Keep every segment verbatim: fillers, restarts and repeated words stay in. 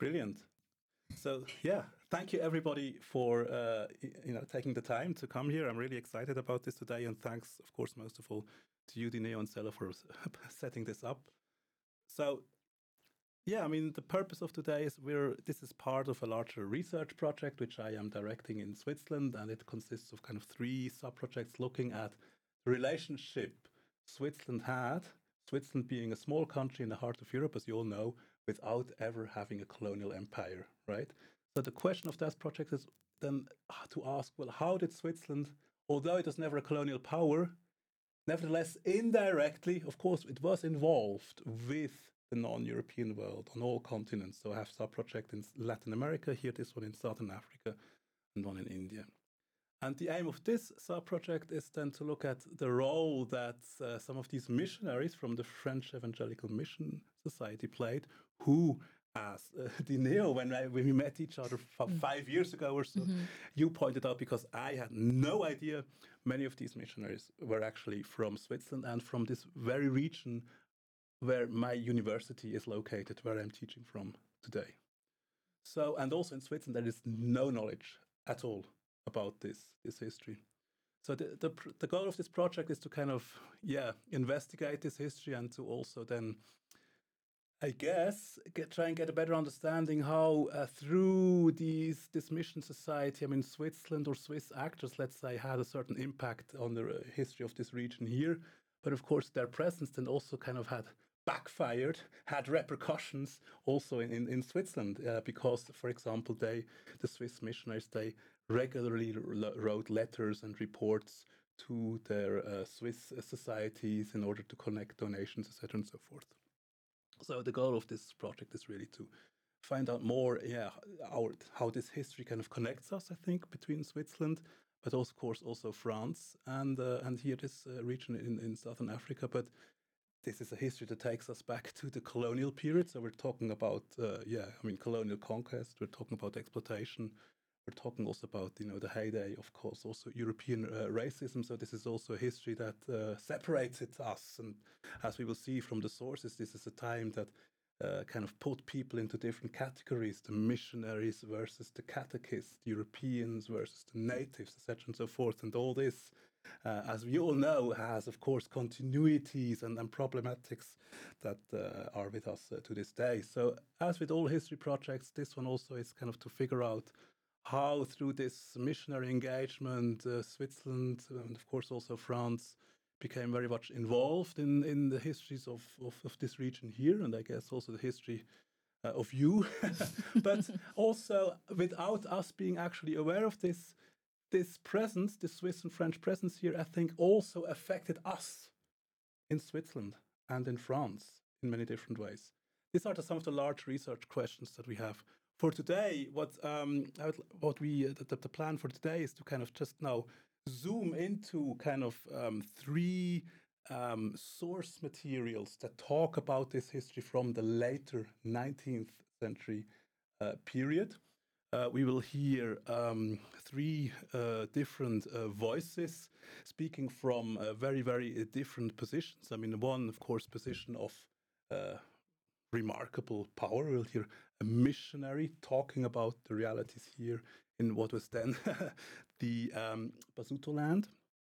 Brilliant. So yeah, thank you everybody for uh, you know taking the time to come here. I'm really excited about this today, and thanks, of course, most of all to you, Dineo and Stella, for setting this up. So yeah, I mean the purpose of today is we're this is part of a larger research project which I am directing in Switzerland, and it consists of kind of three sub projects looking at the relationship Switzerland had. Switzerland being a small country in the heart of Europe, as you all know, without ever having a colonial empire, right? So the question of that project is then to ask, well, how did Switzerland, although it was never a colonial power, nevertheless, indirectly, of course, it was involved with the non-European world on all continents. So I have sub-project in Latin America, here this one in Southern Africa, and one in India. And the aim of this sub-project is then to look at the role that uh, some of these missionaries from the French Evangelical Mission Society played, who, as uh, Dineo, when, I, when we met each other f- mm. five years ago or so, mm-hmm. you pointed out, because I had no idea, many of these missionaries were actually from Switzerland and from this very region where my university is located, where I'm teaching from today. So, and also in Switzerland, there is no knowledge at all about this this history. So the, the the goal of this project is to kind of yeah investigate this history and to also then, I guess, get, try and get a better understanding how uh, through these this mission society, I mean Switzerland or Swiss actors, let's say, had a certain impact on the uh, history of this region here. But of course, their presence then also kind of had backfired, had repercussions also in, in, in Switzerland, uh, because, for example, they, the Swiss missionaries, they regularly l- wrote letters and reports to their uh, Swiss societies in order to collect donations, et cetera, and so forth. So the goal of this project is really to find out more, yeah, our, how this history kind of connects us, I think, between Switzerland, but also, of course, also France and uh, and here this uh, region in, in Southern Africa. But this is a history that takes us back to the colonial period. So we're talking about, uh, yeah, I mean, colonial conquest. We're talking about exploitation. We're talking also about, you know, the heyday, of course, also European uh, racism. So this is also a history that uh, separates it, us. And as we will see from the sources, this is a time that uh, kind of put people into different categories: the missionaries versus the catechists, the Europeans versus the natives, et cetera, and so forth. And all this, uh, as we all know, has, of course, continuities and, and problematics that uh, are with us uh, to this day. So as with all history projects, this one also is kind of to figure out how through this missionary engagement, uh, Switzerland, and of course also France, became very much involved in, in the histories of, of, of this region here, and I guess also the history uh, of you. But also, without us being actually aware of this, this presence, this Swiss and French presence here, I think also affected us in Switzerland and in France in many different ways. These are the, some of the large research questions that we have. For today, what um, what we uh, the, the plan for today is to kind of just now zoom into kind of um, three um, source materials that talk about this history from the later nineteenth century uh, period. Uh, we will hear um, three uh, different uh, voices speaking from uh, very, very uh, different positions. I mean, one, of course, position of uh, remarkable power. We'll hear a missionary talking about the realities here in what was then the um, Basutoland.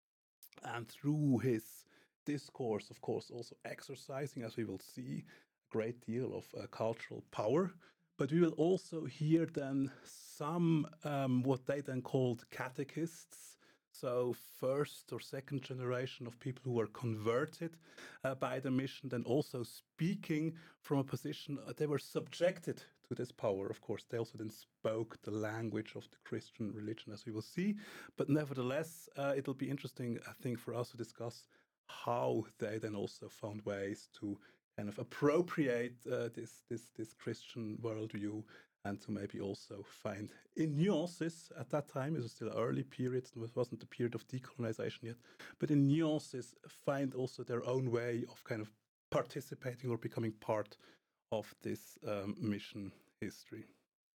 And through his discourse, of course, also exercising, as we will see, a great deal of uh, cultural power. But we will also hear then some, um, what they then called catechists, so first or second generation of people who were converted uh, by the mission, then also speaking from a position, uh, they were subjected to this power. Of course, they also then spoke the language of the Christian religion, as we will see. But nevertheless, uh, it'll be interesting, I think, for us to discuss how they then also found ways to kind of appropriate uh, this, this, this Christian worldview, and to maybe also find in nuances at that time, it was still early period, it wasn't the period of decolonization yet, but in nuances find also their own way of kind of participating or becoming part of this um, mission history.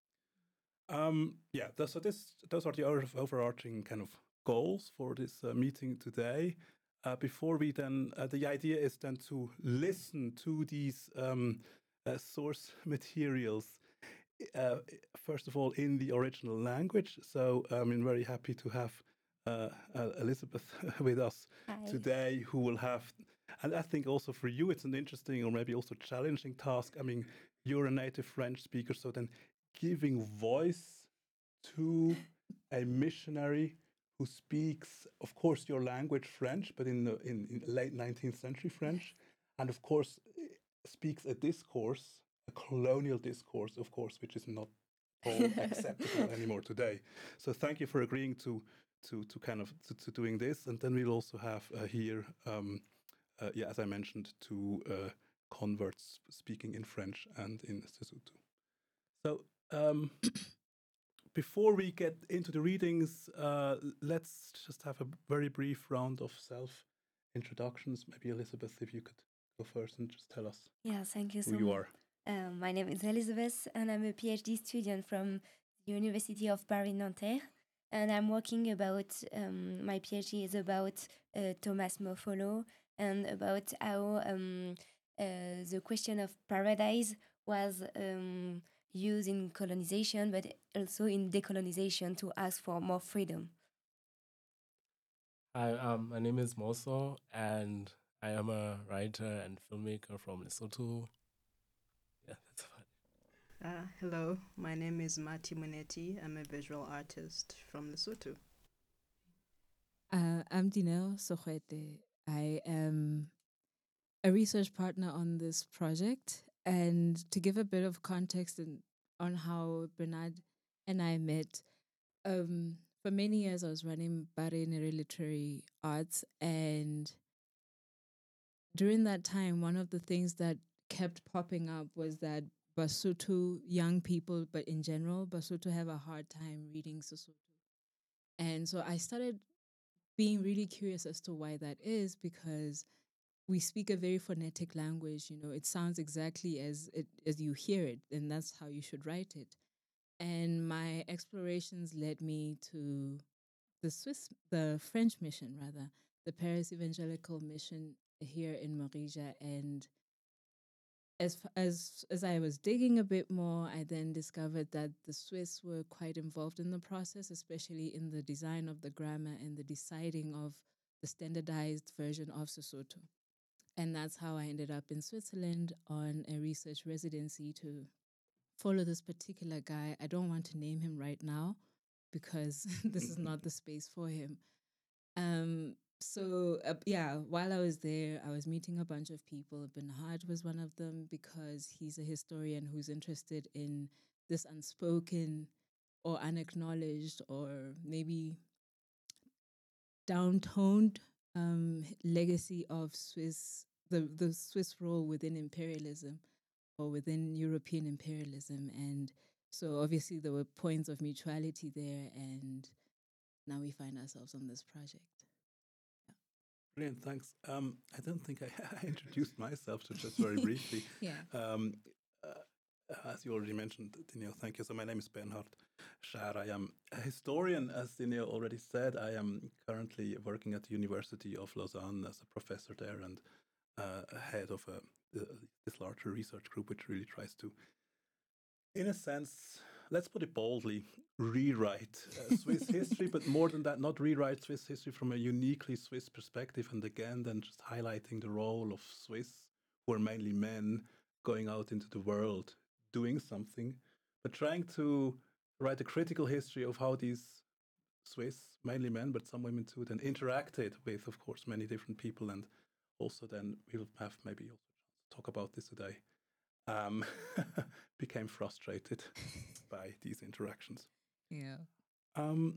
Um, yeah, th- so this, those are the overarching kind of goals for this uh, meeting today. Uh, before we then, uh, the idea is then to listen to these um, uh, source materials uh, first of all, in the original language. So I'm very happy to have uh, uh, Elizabeth with us Hi. today, who will have, and I think also for you, it's an interesting or maybe also challenging task. I mean, you're a native French speaker, so then giving voice to a missionary who speaks, of course, your language, French, but in the in, in late nineteenth century French, and of course speaks a discourse, a colonial discourse, of course, which is not all acceptable anymore today. So thank you for agreeing to to to kind of to, to doing this, and then we'll also have uh, here, um, uh, yeah, as I mentioned, two uh, converts speaking in French and in Sesotho. So. Um, Before we get into the readings, uh, let's just have a very brief round of self introductions. Maybe Elizabeth, if you could go first and just tell us Yeah, thank you who so you much. are. Um, my name is Elizabeth, and I'm a PhD student from the University of Paris Nanterre. And I'm working about um, my PhD is about uh, Thomas Mofolo and about how um, uh, the question of paradise was um, used in colonization, but also in decolonization to ask for more freedom. Hi, um, my name is Moso, and I am a writer and filmmaker from Lesotho. Yeah, that's about it. Uh, hello, my name is Mati Muneti. I'm a visual artist from Lesotho. Uh, I'm Dineo Sohwete. I am a research partner on this project. And to give a bit of context in, on how Bernard and I met, um, for many years I was running Bare Nere Literary Arts. And during that time, one of the things that kept popping up was that Basotho young people, but in general, Basotho have a hard time reading Sesotho. And so I started being really curious as to why that is, because we speak a very phonetic language. You know, it sounds exactly as it as you hear it, and that's how you should write it. And my explorations led me to the Swiss, the French mission, rather, the Paris Evangelical Mission here in Morija. And as as as I was digging a bit more, I then discovered that the Swiss were quite involved in the process, especially in the design of the grammar and the deciding of the standardized version of Sesotho. And that's how I ended up in Switzerland on a research residency to follow this particular guy. I don't want to name him right now because this is not the space for him. Um, so uh, yeah, while I was there, I was meeting a bunch of people. Bernard was one of them because he's a historian who's interested in this unspoken or unacknowledged or maybe downtoned um, legacy of Swiss, the, the Swiss role within imperialism or within European imperialism. And so obviously there were points of mutuality there, and now we find ourselves on this project. Brilliant, thanks. Um, I don't think I, I introduced myself, so just very briefly. Yeah. Um, uh, as you already mentioned, Dineo, thank you. So my name is Bernhard Schaar. I am a historian, as Dineo already said. I am currently working at the University of Lausanne as a professor there and uh, head of a, this larger research group, which really tries to, in a sense, let's put it boldly, rewrite uh, Swiss history, but more than that, not rewrite Swiss history from a uniquely Swiss perspective. And again, then just highlighting the role of Swiss, who are mainly men, going out into the world, doing something, but trying to write a critical history of how these Swiss, mainly men, but some women too, then interacted with, of course, many different people. And also then we'll have maybe also talk about this today. Um, became frustrated by these interactions. Yeah. Um,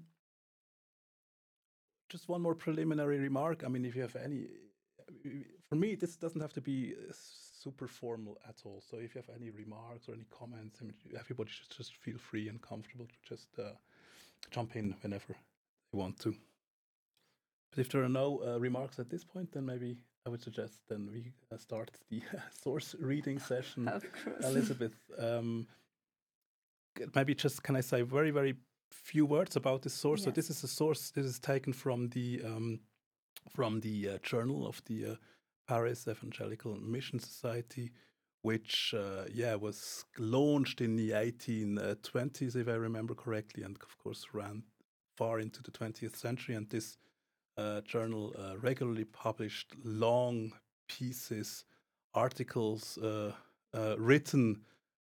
just one more preliminary remark. I mean, if you have any, for me, this doesn't have to be super formal at all. So if you have any remarks or any comments, I mean, everybody should just feel free and comfortable to just uh, jump in whenever they want to. But if there are no uh, remarks at this point, then maybe I would suggest then we uh, start the source reading session. Of course. Elizabeth, um, maybe just can I say very, very few words about this source? Yes. So this is a source. This is taken from the um, from the uh, journal of the uh, Paris Evangelical Mission Society, which uh, yeah was launched in the eighteen twenties, if I remember correctly, and of course ran far into the twentieth century. And this uh, journal uh, regularly published long pieces, articles uh, uh, written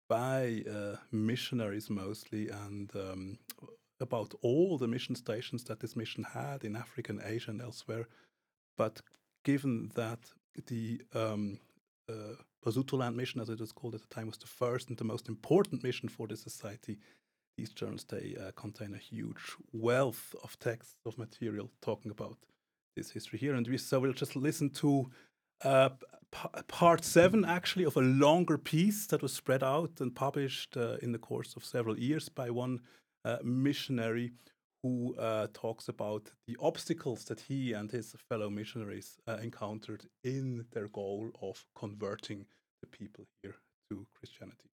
by uh, missionaries mostly, and um, about all the mission stations that this mission had in Africa and Asia and elsewhere. But given that the um, uh, Basutoland mission, as it was called at the time, was the first and the most important mission for the society, these journals, they uh, contain a huge wealth of texts, of material talking about this history here. And we, so we'll just listen to uh, p- part seven, actually, of a longer piece that was spread out and published uh, in the course of several years by one uh, missionary who uh, talks about the obstacles that he and his fellow missionaries uh, encountered in their goal of converting the people here to Christianity.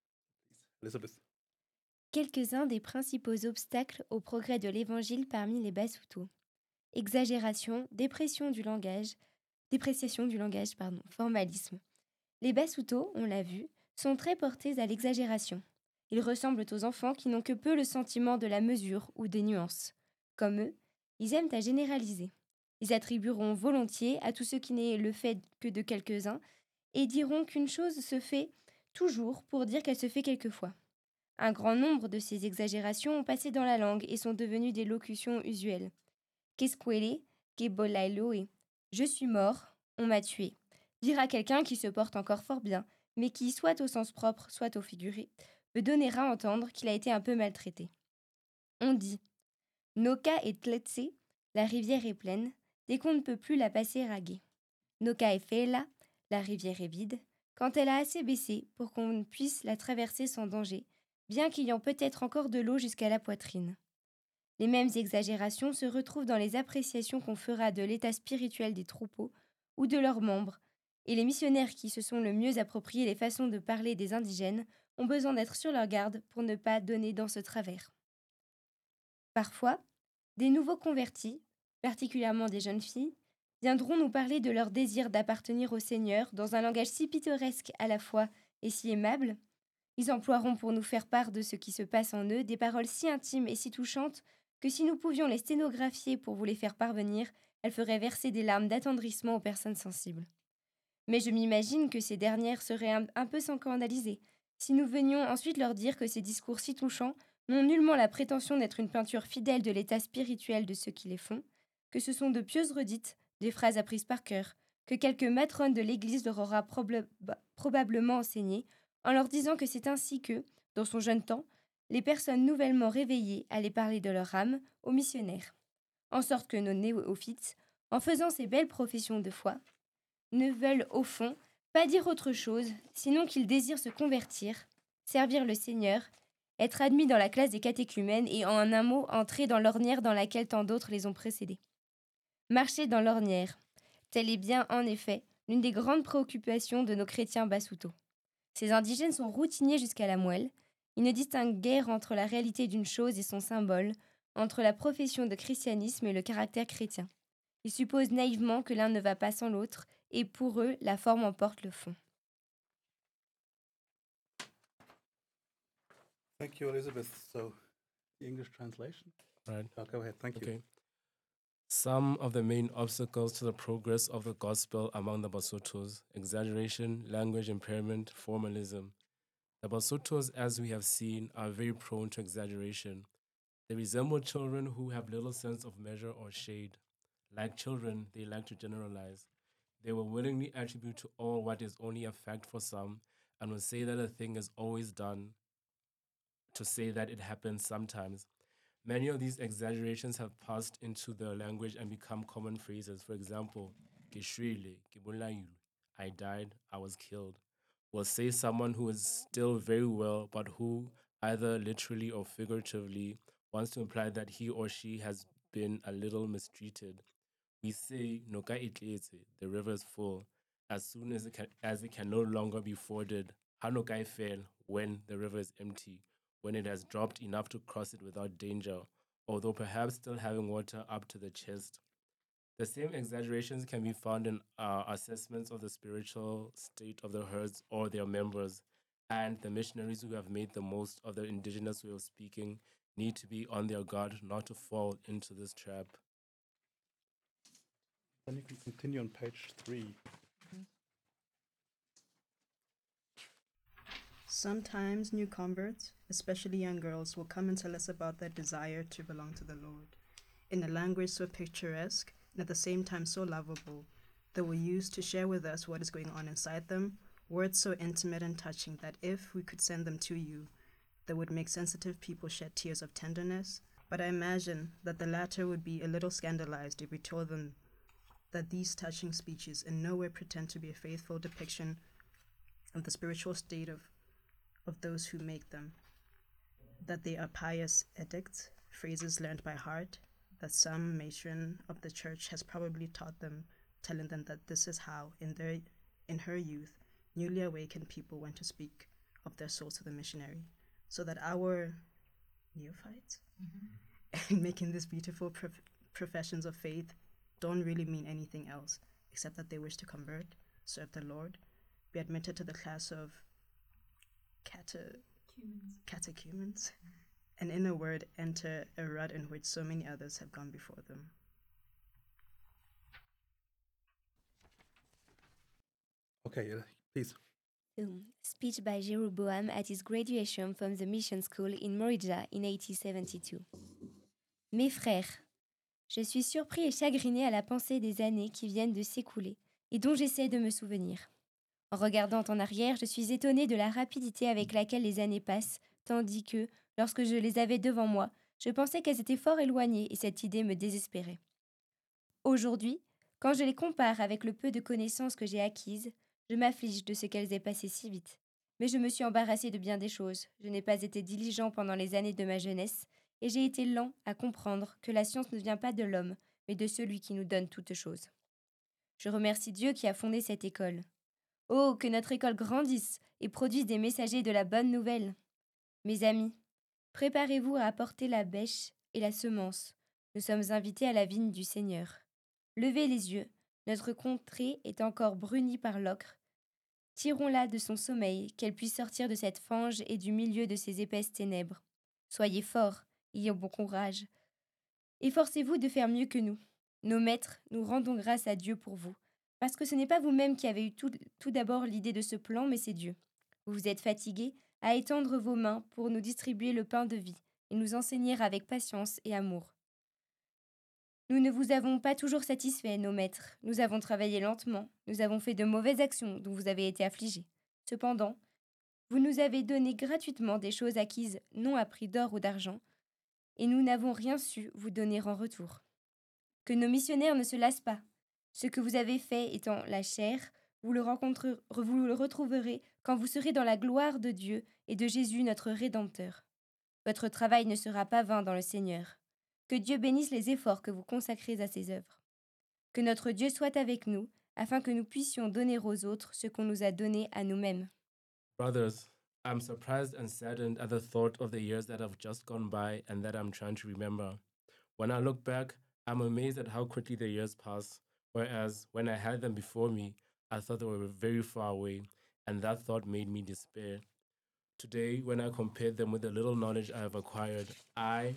Elizabeth. Quelques-uns des principaux obstacles au progrès de l'Évangile parmi les Basutos. Exagération, dépression du langage, dépréciation du langage, pardon, formalisme. Les Basutos, on l'a vu, sont très portés à l'exagération. Ils ressemblent aux enfants qui n'ont que peu le sentiment de la mesure ou des nuances. Comme eux, ils aiment à généraliser. Ils attribueront volontiers à tout ce qui n'est le fait que de quelques-uns et diront qu'une chose se fait toujours pour dire qu'elle se fait quelquefois. Un grand nombre de ces exagérations ont passé dans la langue et sont devenues des locutions usuelles. Keskwele, kebolailoe. Je suis mort, on m'a tué. Dire à quelqu'un qui se porte encore fort bien, mais qui, soit au sens propre, soit au figuré, peut donner à entendre qu'il a été un peu maltraité. On dit Noka et Tletse, la rivière est pleine, dès qu'on ne peut plus la passer raguée. Noka et Fela, la rivière est vide, quand elle a assez baissé pour qu'on puisse la traverser sans danger, bien qu'ayant peut-être encore de l'eau jusqu'à la poitrine. Les mêmes exagérations se retrouvent dans les appréciations qu'on fera de l'état spirituel des troupeaux ou de leurs membres, et les missionnaires qui se sont le mieux approprié les façons de parler des indigènes ont besoin d'être sur leur garde pour ne pas donner dans ce travers. Parfois, des nouveaux convertis, particulièrement des jeunes filles, viendront nous parler de leur désir d'appartenir au Seigneur dans un langage si pittoresque à la fois et si aimable. Ils emploieront pour nous faire part de ce qui se passe en eux des paroles si intimes et si touchantes que si nous pouvions les sténographier pour vous les faire parvenir, elles feraient verser des larmes d'attendrissement aux personnes sensibles. Mais je m'imagine que ces dernières seraient un, un peu scandalisées si nous venions ensuite leur dire que ces discours si touchants n'ont nullement la prétention d'être une peinture fidèle de l'état spirituel de ceux qui les font, que ce sont de pieuses redites, des phrases apprises par cœur, que quelque matrone de l'Église leur aura prob- probablement enseignées, en leur disant que c'est ainsi que, dans son jeune temps, les personnes nouvellement réveillées allaient parler de leur âme aux missionnaires. En sorte que nos néophytes, en faisant ces belles professions de foi, ne veulent au fond pas dire autre chose, sinon qu'ils désirent se convertir, servir le Seigneur, être admis dans la classe des catéchumènes et en un mot entrer dans l'ornière dans laquelle tant d'autres les ont précédés. Marcher dans l'ornière, telle est bien en effet l'une des grandes préoccupations de nos chrétiens Basutos. Ces indigènes sont routiniers jusqu'à la moelle, ils ne distinguent guère entre la réalité d'une chose et son symbole, entre la profession de christianisme et le caractère chrétien. Ils supposent naïvement que l'un ne va pas sans l'autre, et pour eux, la forme emporte le fond. Thank you, Elizabeth. So, the English translation? Right. Oh, go ahead. Thank Okay. you. Some of the main obstacles to the progress of the gospel among the Basutos: exaggeration, language impairment, formalism. The Basutos, as we have seen, are very prone to exaggeration. They resemble children who have little sense of measure or shade. Like children, they like to generalize. They will willingly attribute to all what is only a fact for some, and will say that a thing is always done to say that it happens sometimes. Many of these exaggerations have passed into the language and become common phrases. For example, "Keshwele, kibulayulu," I died, I was killed, will say someone who is still very well, but who, either literally or figuratively, wants to imply that he or she has been a little mistreated. We say, "Noka itletse," the river is full, as soon as it can, as it can no longer be forded. "Hanokai fell," when the river is empty, when it has dropped enough to cross it without danger, although perhaps still having water up to the chest. The same exaggerations can be found in uh, assessments of the spiritual state of the herds or their members, and the missionaries who have made the most of the indigenous way of speaking need to be on their guard not to fall into this trap. Then you can continue on page three. Sometimes new converts, especially young girls, will come and tell us about their desire to belong to the Lord in a language so picturesque and at the same time so lovable. They will use to share with us what is going on inside them, words so intimate and touching that if we could send them to you, they would make sensitive people shed tears of tenderness. But I imagine that the latter would be a little scandalized if we told them that these touching speeches in no way pretend to be a faithful depiction of the spiritual state of of those who make them, that they are pious edicts, phrases learned by heart, that some matron of the church has probably taught them, telling them that this is how, in their in her youth, newly awakened people went to speak of their souls to the missionary, so that our neophytes, mm-hmm. in making these beautiful prof- professions of faith, don't really mean anything else except that they wish to convert, serve the Lord, be admitted to the class of Catechumens. Catechumens, and in a word, enter a rut in which so many others have gone before them. Okay, uh, please. Um, speech by Jeroboam at his graduation from the mission school in Morija in eighteen seventy-two. Mes frères, je suis surpris et chagriné à la pensée des années qui viennent de s'écouler et dont j'essaie de me souvenir. En regardant en arrière, je suis étonnée de la rapidité avec laquelle les années passent, tandis que, lorsque je les avais devant moi, je pensais qu'elles étaient fort éloignées et cette idée me désespérait. Aujourd'hui, quand je les compare avec le peu de connaissances que j'ai acquises, je m'afflige de ce qu'elles aient passé si vite. Mais je me suis embarrassée de bien des choses, je n'ai pas été diligent pendant les années de ma jeunesse, et j'ai été lent à comprendre que la science ne vient pas de l'homme, mais de celui qui nous donne toutes choses. Je remercie Dieu qui a fondé cette école. Oh, que notre école grandisse et produise des messagers de la bonne nouvelle. Mes amis, préparez-vous à apporter la bêche et la semence. Nous sommes invités à la vigne du Seigneur. Levez les yeux, notre contrée est encore brunie par l'ocre. Tirons-la de son sommeil, qu'elle puisse sortir de cette fange et du milieu de ces épaisses ténèbres. Soyez forts, ayez bon courage. Efforcez-vous de faire mieux que nous. Nos maîtres, nous rendons grâce à Dieu pour vous. Parce que ce n'est pas vous-même qui avez eu tout, tout d'abord l'idée de ce plan, mais c'est Dieu. Vous vous êtes fatigués à étendre vos mains pour nous distribuer le pain de vie et nous enseigner avec patience et amour. Nous ne vous avons pas toujours satisfaits, nos maîtres. Nous avons travaillé lentement. Nous avons fait de mauvaises actions dont vous avez été affligés. Cependant, vous nous avez donné gratuitement des choses acquises non à prix d'or ou d'argent, et nous n'avons rien su vous donner en retour. Que nos missionnaires ne se lassent pas. Ce que vous avez fait étant la chair, vous le, vous le retrouverez quand vous serez dans la gloire de Dieu et de Jésus notre Rédempteur. Votre travail ne sera pas vain dans le Seigneur. Que Dieu bénisse les efforts que vous consacrez à ses œuvres. Que notre Dieu soit avec nous, afin que nous puissions donner aux autres ce qu'on nous a donné à nous-mêmes. Brothers, I'm surprised and saddened at the thought of the years that have just gone by and that I'm trying to remember. When I look back, I'm amazed at how quickly the years pass. Whereas when I had them before me, I thought they were very far away, and that thought made me despair. Today, when I compare them with the little knowledge I have acquired, I,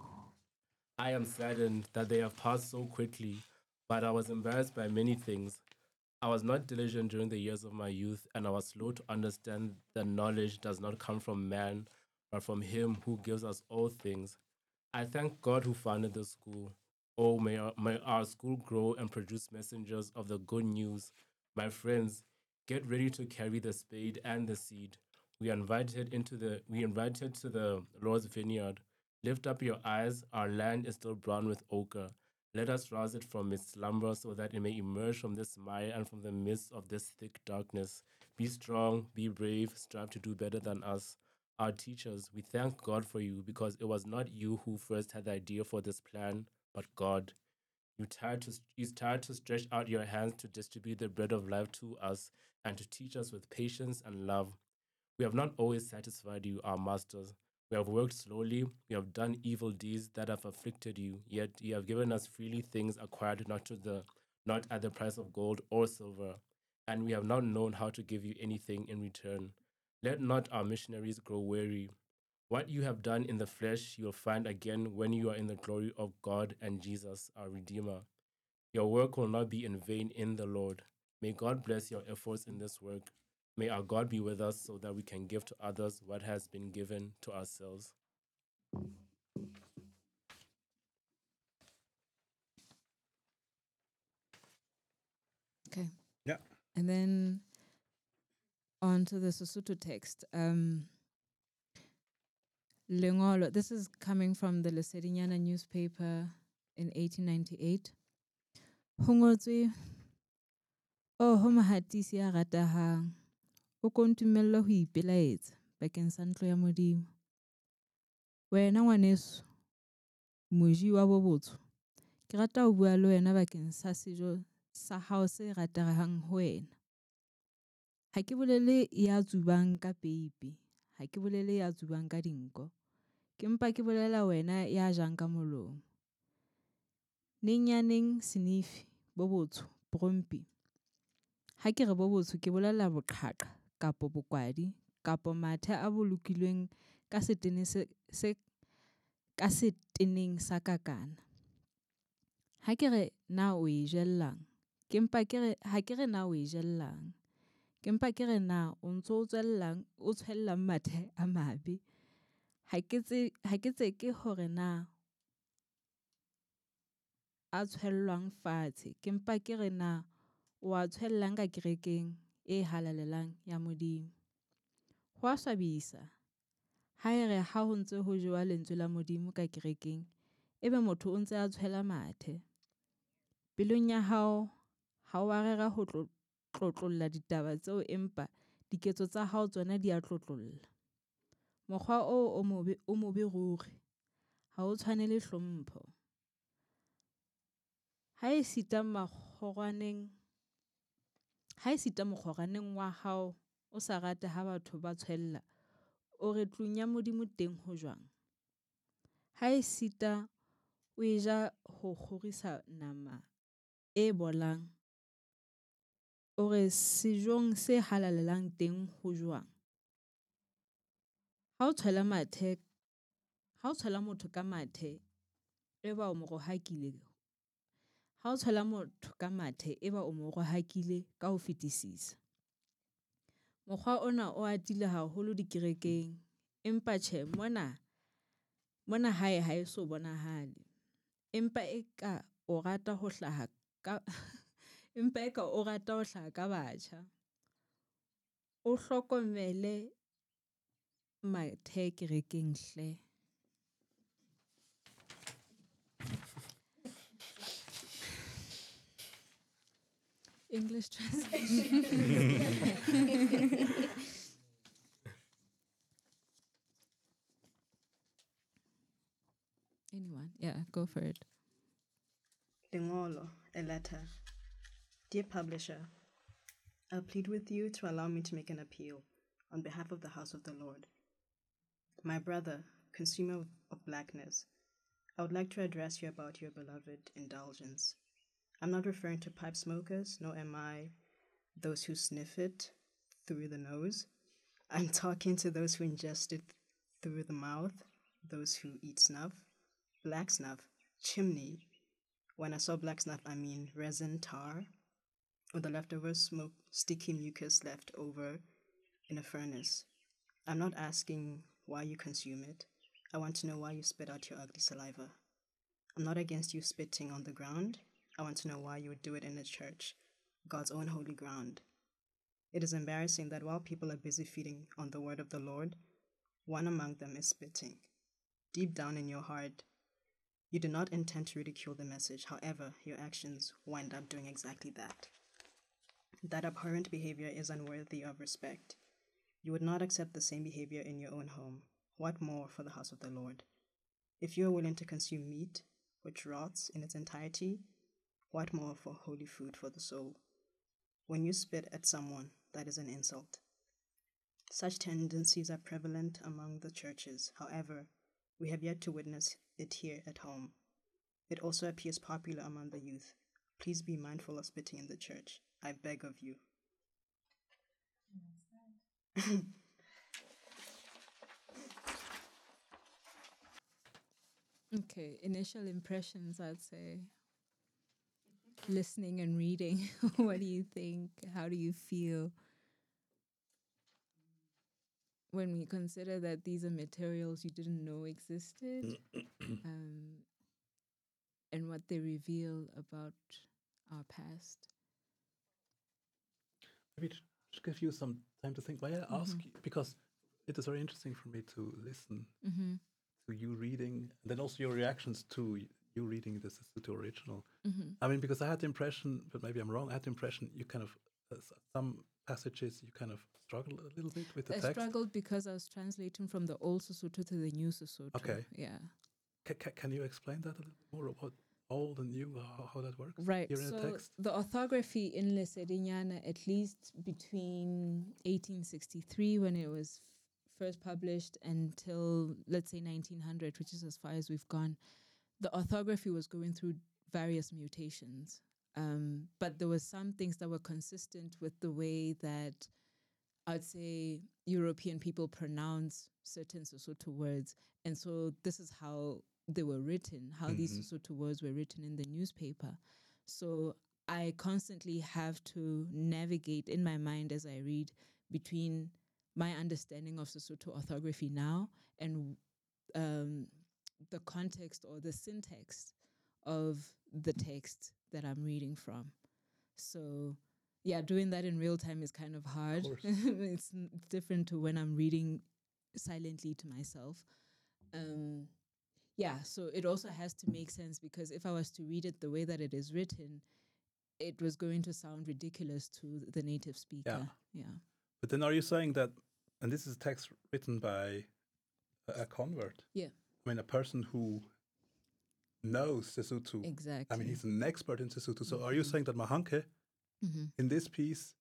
I am saddened that they have passed so quickly, but I was embarrassed by many things. I was not diligent during the years of my youth, and I was slow to understand that knowledge does not come from man, but from Him who gives us all things. I thank God who founded the school. Oh, may our, may our school grow and produce messengers of the good news. My friends, get ready to carry the spade and the seed. We are invited into the we invited to the Lord's vineyard. Lift up your eyes, our land is still brown with ochre. Let us rouse it from its slumber so that it may emerge from this mire and from the midst of this thick darkness. Be strong, be brave, strive to do better than us. Our teachers, we thank God for you because it was not you who first had the idea for this plan, but God. You tired to, you tired to stretch out your hands to distribute the bread of life to us and to teach us with patience and love. We have not always satisfied you, our masters, We have worked slowly, we have done evil deeds that have afflicted you, yet you have given us freely things acquired not to the not at the price of gold or silver, and we have not known how to give you anything in return. Let not our missionaries grow weary. What you have done in the flesh, you will find again when you are in the glory of God and Jesus, our Redeemer. Your work will not be in vain in the Lord. May God bless your efforts in this work. May our God be with us so that we can give to others what has been given to ourselves. Okay. Yeah. And then on to the Sesotho text. Um, Lengolo, this is coming from the Lesedinyana newspaper in eighteen ninety-eight. Ho ngotswe, "O ho mohatisi ya ratehang, o ko ntumella ho ipelaetsa bakeng sa ntlo ya Modimo. Wena ngwaneso, moji wa bobotsho, ke rata ho bua le wena bakeng sa sejo sa hao se ratehang ho wena. Ha ke bolele ya tsubang ka peipi, ha ke bolele ya tsubang ka dinko, ke mpa ke bolela wena ya jang ka molomo. Neng ya neng senifi, bobotsho, brompi. Ha ke re bobotsho ke bolela boqhaqha, kapo bokwadi, kapo mathe a bolokilweng ka setene se, se ka seteneng sa kakana. Ha ke re na o e jellang, ke mpa ke re, ha ke re na o e jellang, ke mpa ke re na o ntso o tswellang, o tshwellang mathe a mabe. Ha ke tse, ha ke tse ke hore na a tshwellwang fatshe, ke mpa ke re na o a tshwellang ka kerekeng e halalelang ya Modimo. Ho a swabisa, ha e re ha ho ntse ho jewa lentswe la Modimo ka kerekeng, ebe motho o ntse a tshwela mathe. Pelong ya hao, ha wa rera ho tlotlolla ditaba tseo empa diketso tsa hao tsona di a tlotlolla. Mokgwa o o mobe, o mobe ruri, ha o tshwanele hlompho. Ha e sita makgorwaneng, ha e sita mokgorwaneng wa hao, o sa rate ha batho ba tshwella, o re tlung ya Modimo teng ho jwang. Ha e sita o e ja ho kgorisa nama e bolang, o re sejong se halalelang teng ho jwang. Ha o tshwela mathe, ha o tshwela motho ka mathe, eba o mo rohakile. Ha o tshwela motho ka mathe, eba o mo rohakile ka ho fetisisa. Mokgwa ona o atile haholo dikerekeng, empa tjhe mona, mona hae ha e so bonahale. Empa eka o rata ho hlaha ka empa eka o rata ho hlaha ka batjha. O hlokomele mathe kerekeng hle. English translation. Anyone? Yeah, go for it. Lengolo, a letter. Dear publisher, I plead with you to allow me to make an appeal on behalf of the house of the Lord. My brother, consumer of, of blackness, I would like to address you about your beloved indulgence. I'm not referring to pipe smokers, nor am I those who sniff it through the nose. I'm talking to those who ingest it through the mouth, those who eat snuff, black snuff, chimney. When I saw black snuff, I mean resin, tar, or the leftover smoke, sticky mucus left over in a furnace. I'm not asking why you consume it. I want to know why you spit out your ugly saliva. I'm not against you spitting on the ground. I want to know why you would do it in a church, God's own holy ground. It is embarrassing that while people are busy feeding on the word of the Lord, one among them is spitting. Deep down in your heart, you do not intend to ridicule the message. However, your actions wind up doing exactly that. That abhorrent behavior is unworthy of respect. You would not accept the same behavior in your own home. What more for the house of the Lord? If you are willing to consume meat, which rots in its entirety, what more for holy food for the soul? When you spit at someone, that is an insult. Such tendencies are prevalent among the churches. However, we have yet to witness it here at home. It also appears popular among the youth. Please be mindful of spitting in the church. I beg of you. Okay, initial impressions, I'd say. Listening and reading. What do you think? How do you feel? When we consider that these are materials you didn't know existed, um, and what they reveal about our past. Maybe to to give you some time to think. May I ask you, because it is very interesting for me to listen Mm-hmm. to you reading, and then also your reactions to y- you reading this Sesotho original. Mm-hmm. I mean, because I had the impression, but maybe I'm wrong, I had the impression you kind of, uh, s- some passages you kind of struggle a little bit with the I text. struggled because I was translating from the old Sesotho to the new Sesotho. Okay. Yeah. Ca- ca- can you explain that a little bit more about old and new, how, how that works Right. here in So the text? the orthography in Lesedinyana, at least between eighteen sixty-three, when it was f- first published, until let's say nineteen hundred, which is as far as we've gone, the orthography was going through various mutations. Um, but there were some things that were consistent with the way that I'd say European people pronounce certain Sesotho words. And so this is how they were written, how these Mhm. Sesotho words were written in the newspaper. So I constantly have to navigate in my mind as I read between my understanding of Sesotho orthography now and um, the context or the syntax of the text that I'm reading from. So yeah, doing that in real time is kind of hard. course. It's n- different to when I'm reading silently to myself. Um, yeah, so it also has to make sense, because if I was to read it the way that it is written, it was going to sound ridiculous to the native speaker. Yeah. But then are you saying that, and this is a text written by a, a convert? Yeah. I mean, a person who knows Sesotho. Exactly. I mean, he's an expert in Sesotho. So are you saying that Mahanke, Mm-hmm. in this piece,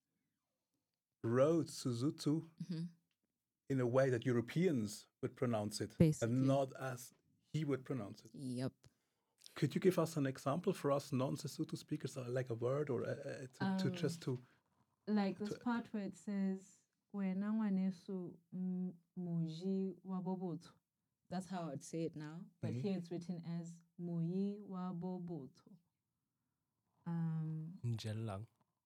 wrote Sesotho Mm-hmm. in a way that Europeans would pronounce it, Basically. and not as he would pronounce it? Yep. Could you give us an example for us non-Sesotho speakers, uh, like a word or uh, uh, to, to Um, just to... Like this to- part where it says, "Wena ngwaneso m- moji wa boboto." That's how I'd say it now, but Mhm. here it's written as moyi wa boboto. Um, Jellang.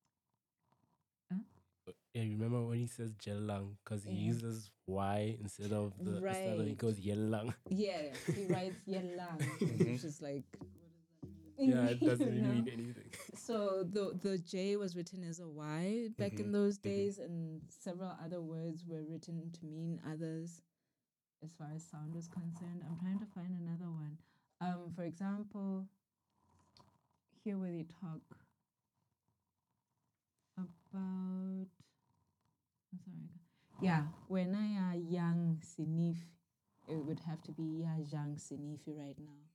Huh? Yeah, you remember when he says Jellang, because he Yeah. uses Y instead of the instead of he Right. goes Yellang. yeah, he writes yelang, which is like, Yeah, it doesn't really You know? mean anything. So the the J was written as a Y back in Mhm, those mhm. days, and several other words were written to mean others as far as sound was concerned. I'm trying to find another one. Um, for example, here where they talk about, I'm sorry. Yeah, when I are young Sinifi, it would have to be ya young Sinifi right now.